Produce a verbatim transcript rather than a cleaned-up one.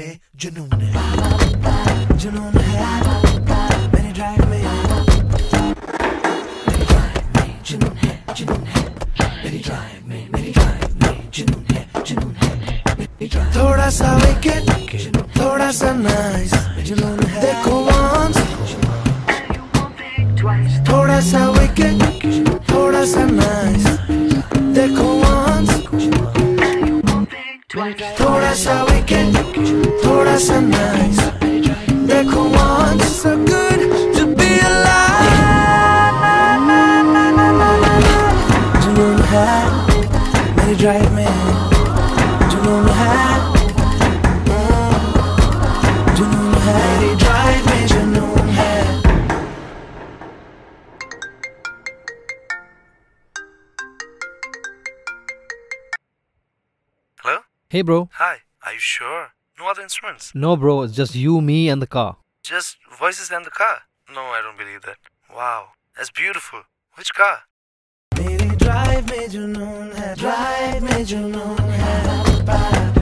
जुनून है जुनून है मेरी ड्राइव में मेरी ड्राइव में जुनून है जुनून है मेरी ड्राइव में मेरी ड्राइव में जुनून है जुनून है मेरी ड्राइव थोड़ा सा विकेट थोड़ा सा नाइस जुनून है देखो once थोड़ा सा विकेट थोड़ा सा नाइस देखो once थोड़ा सा wicked, थोड़ा सा nice. देखो once, so good to be alive. जुनून है मेरी ड्राइव में, जुनून है, जुनून है मेरी ड्राइव में, जुनून है. Hello? Hey bro. Hi. Are you sure? No other instruments? No bro, it's just you, me and the car. Just voices and the car? No, I don't believe that. Wow. That's beautiful. Which car? मेरी drive में जुनून है, drive में जुनून है.